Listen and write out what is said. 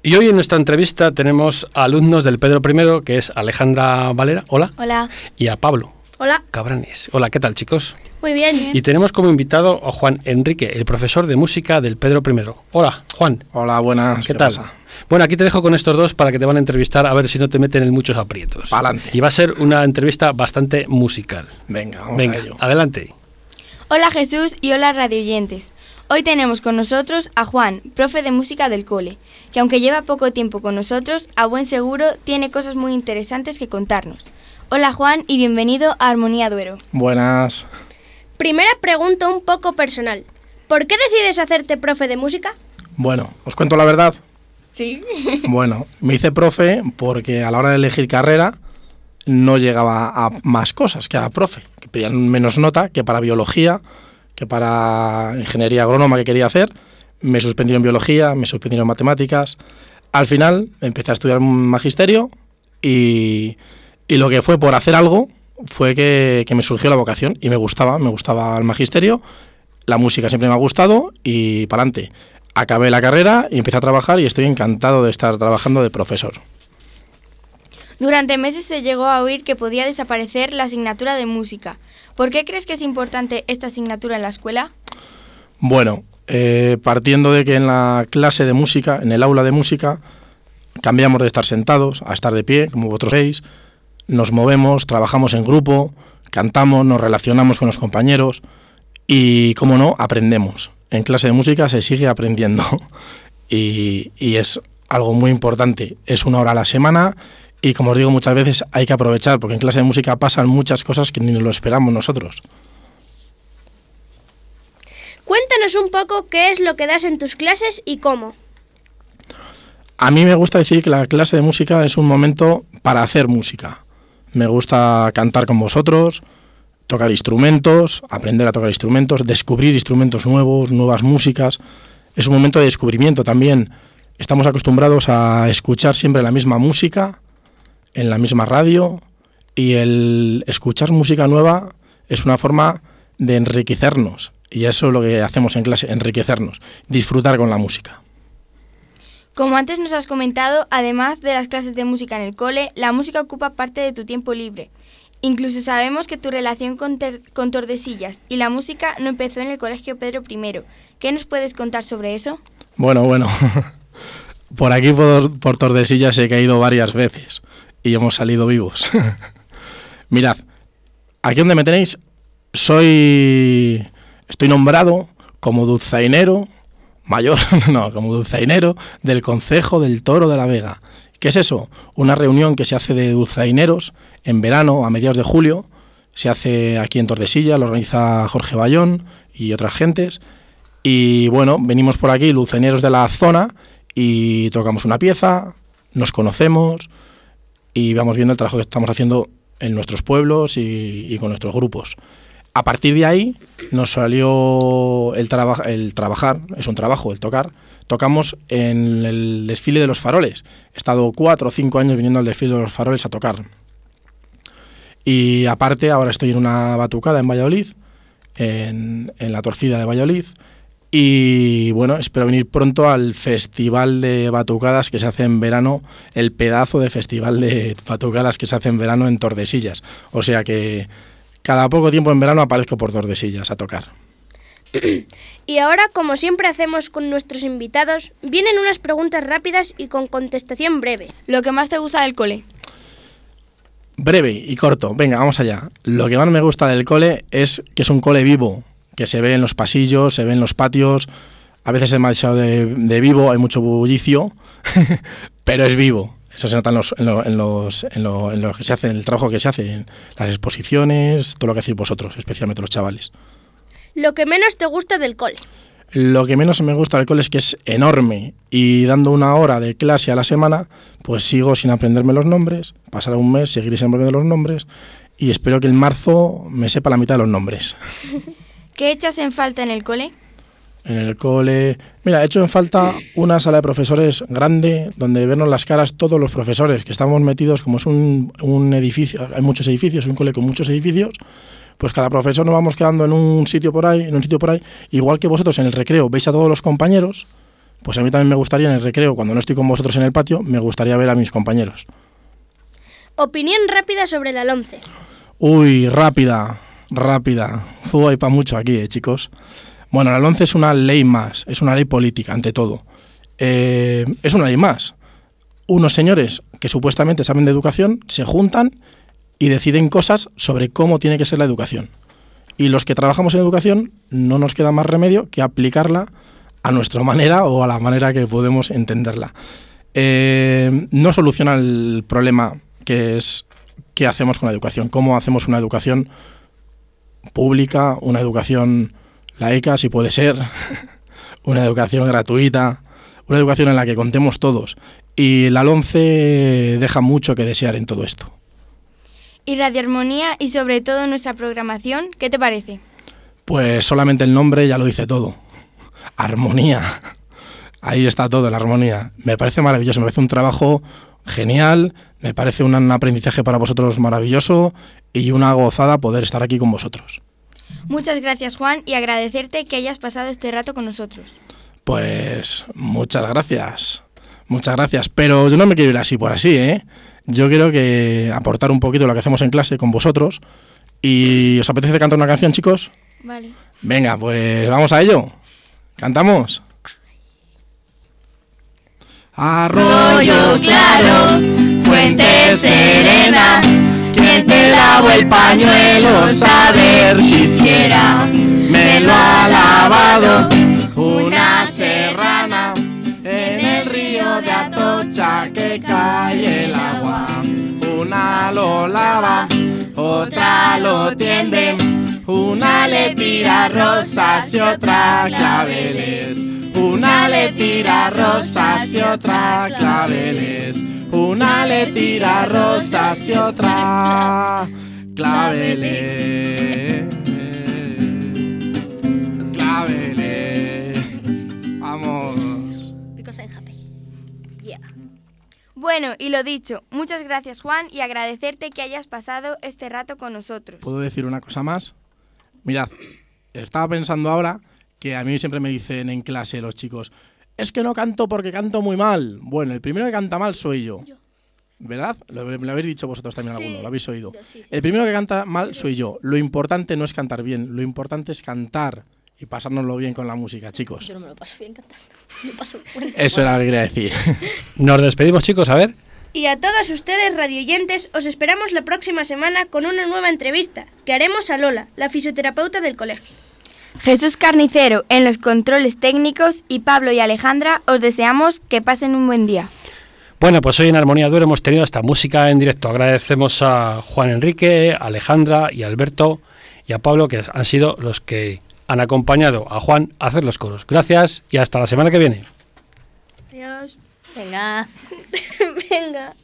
Y hoy en nuestra entrevista tenemos a alumnos del Pedro I, que es Alejandra Valera, hola. Hola. Y a Pablo. Hola. Cabranes. Hola, ¿qué tal, chicos? Muy bien. Y tenemos como invitado a Juan Enrique, el profesor de música del Pedro I. Hola, Juan. Hola, buenas. ¿Qué tal? Pasa? Bueno, aquí te dejo con estos dos para que te van a entrevistar, a ver si no te meten en muchos aprietos. Pa'lante. Y va a ser una entrevista bastante musical. Venga, vamos a ello. Adelante. Hola Jesús y hola radioyentes. Hoy tenemos con nosotros a Juan, profe de música del cole, que aunque lleva poco tiempo con nosotros, a buen seguro tiene cosas muy interesantes que contarnos. Hola Juan y bienvenido a Armonía Duero. Buenas. Primera pregunta un poco personal. ¿Por qué decides hacerte profe de música? Bueno, ¿os cuento la verdad? Sí. Bueno, me hice profe porque a la hora de elegir carrera no llegaba a más cosas que a profe, que pedían menos nota que para biología, que para ingeniería agrónoma que quería hacer. Me suspendieron biología, me suspendieron matemáticas. Al final empecé a estudiar magisterio y lo que fue por hacer algo fue que me surgió la vocación y me gustaba el magisterio, la música siempre me ha gustado y para adelante. Acabé la carrera y empecé a trabajar y estoy encantado de estar trabajando de profesor. Durante meses se llegó a oír que podía desaparecer la asignatura de música. ¿Por qué crees que es importante esta asignatura en la escuela? Bueno, partiendo de que en la clase de música, en el aula de música, cambiamos de estar sentados a estar de pie, como vosotros veis, nos movemos, trabajamos en grupo, cantamos, nos relacionamos con los compañeros y, como no, aprendemos. En clase de música se sigue aprendiendo y es algo muy importante. Es 1 hora a la semana y, como os digo muchas veces, hay que aprovechar porque en clase de música pasan muchas cosas que ni nos lo esperamos nosotros. Cuéntanos un poco qué es lo que das en tus clases y cómo. A mí me gusta decir que la clase de música es un momento para hacer música. Me gusta cantar con vosotros, tocar instrumentos, aprender a tocar instrumentos, descubrir instrumentos nuevos, nuevas músicas. Es un momento de descubrimiento también. Estamos acostumbrados a escuchar siempre la misma música, en la misma radio, y el escuchar música nueva es una forma de enriquecernos. Y eso es lo que hacemos en clase, enriquecernos, disfrutar con la música. Como antes nos has comentado, además de las clases de música en el cole, la música ocupa parte de tu tiempo libre. Incluso sabemos que tu relación con Tordesillas y la música no empezó en el Colegio Pedro I. ¿Qué nos puedes contar sobre eso? Bueno, por aquí por Tordesillas he caído varias veces y hemos salido vivos. Mirad, aquí donde me tenéis, estoy nombrado como dulzainero mayor, como dulzainero del Concejo del Toro de la Vega. ¿Qué es eso? Una reunión que se hace de dulzaineros en verano, a mediados de julio. Se hace aquí en Tordesillas, lo organiza Jorge Bayón y otras gentes. Y bueno, venimos por aquí, dulzaineros de la zona, y tocamos una pieza, nos conocemos y vamos viendo el trabajo que estamos haciendo en nuestros pueblos y con nuestros grupos. A partir de ahí nos salió el trabajar, es un trabajo, el tocar. Tocamos en el desfile de los faroles. He estado 4 o 5 años viniendo al desfile de los faroles a tocar. Y aparte, ahora estoy en una batucada en Valladolid, en la Torcida de Valladolid. Y bueno, espero venir pronto al festival de batucadas que se hace en verano, el pedazo de festival de batucadas que se hace en verano en Tordesillas. O sea que cada poco tiempo en verano aparezco por Tordesillas a tocar. Y ahora, como siempre hacemos con nuestros invitados, vienen unas preguntas rápidas y con contestación breve. ¿Lo que más te gusta del cole? Breve y corto, venga, vamos allá. Lo que más me gusta del cole es que es un cole vivo, que se ve en los pasillos, se ve en los patios. A veces es demasiado de vivo, hay mucho bullicio, pero es vivo. Eso se nota en lo que se hace, en el trabajo que se hace, en las exposiciones, todo lo que hacéis vosotros, especialmente los chavales. Lo que menos te gusta del cole. Lo que menos me gusta del cole es que es enorme y dando 1 hora de clase a la semana, pues sigo sin aprenderme los nombres, pasará un mes, seguiré sin aprenderme los nombres y espero que en marzo me sepa la mitad de los nombres. ¿Qué echas en falta en el cole? En el cole... Mira, he hecho en falta una sala de profesores grande donde vernos las caras todos los profesores, que estamos metidos, como es un edificio, hay muchos edificios, un cole con muchos edificios, pues cada profesor nos vamos quedando en un sitio por ahí, igual que vosotros en el recreo veis a todos los compañeros, pues a mí también me gustaría en el recreo, cuando no estoy con vosotros en el patio, me gustaría ver a mis compañeros. Opinión rápida sobre la LOMCE. Uy, rápida. Hay para mucho aquí, chicos. Bueno, la LOMCE es una ley más, es una ley política, ante todo. Es una ley más. Unos señores que supuestamente saben de educación se juntan y deciden cosas sobre cómo tiene que ser la educación. Y los que trabajamos en educación no nos queda más remedio que aplicarla a nuestra manera o a la manera que podemos entenderla. No soluciona el problema que es qué hacemos con la educación, cómo hacemos una educación pública, una educación laica, si puede ser, una educación gratuita, una educación en la que contemos todos. Y la LOMCE deja mucho que desear en todo esto. Y Radio Armonía y sobre todo nuestra programación, ¿qué te parece? Pues solamente el nombre ya lo dice todo. Armonía. Ahí está todo, la armonía. Me parece maravilloso, me parece un trabajo genial, me parece un aprendizaje para vosotros maravilloso y una gozada poder estar aquí con vosotros. Muchas gracias, Juan, y agradecerte que hayas pasado este rato con nosotros. Pues muchas gracias, pero yo no me quiero ir así por así, ¿eh? Yo quiero que aportar un poquito lo que hacemos en clase con vosotros. ¿Y os apetece cantar una canción, chicos? Vale. Venga, pues vamos a ello. ¿Cantamos? Arroyo claro, fuente serena, quien te lavó el pañuelo saber quisiera. Me lo ha lavado una serrana en el río de Atocha que cae el agua. Una lo lava, otra lo tiende, una le tira rosas y otra claveles. Una le tira rosas y otra claveles. Una le tira rosas y otra claveles. Claveles. Vamos. Because I'm happy. Yeah. Bueno, y lo dicho, muchas gracias, Juan, y agradecerte que hayas pasado este rato con nosotros. ¿Puedo decir una cosa más? Mirad, estaba pensando ahora que a mí siempre me dicen en clase los chicos, es que no canto porque canto muy mal. Bueno, el primero que canta mal soy yo. ¿Verdad? Me lo habéis dicho vosotros también alguno, lo habéis oído. Sí. El primero que canta mal soy yo. Lo importante no es cantar bien, lo importante es cantar y pasárnoslo bien con la música, chicos. Yo no me lo paso bien cantando. Me paso bueno. Eso era lo que quería decir. Nos despedimos, chicos, a ver. Y a todos ustedes, radioyentes, os esperamos la próxima semana con una nueva entrevista que haremos a Lola, la fisioterapeuta del colegio. Jesús Carnicero en los controles técnicos y Pablo y Alejandra os deseamos que pasen un buen día. Bueno, pues hoy en Armonía Duero hemos tenido esta música en directo. Agradecemos a Juan Enrique, a Alejandra y a Alberto y a Pablo, que han sido los que han acompañado a Juan a hacer los coros. Gracias y hasta la semana que viene. Adiós. Venga. Venga.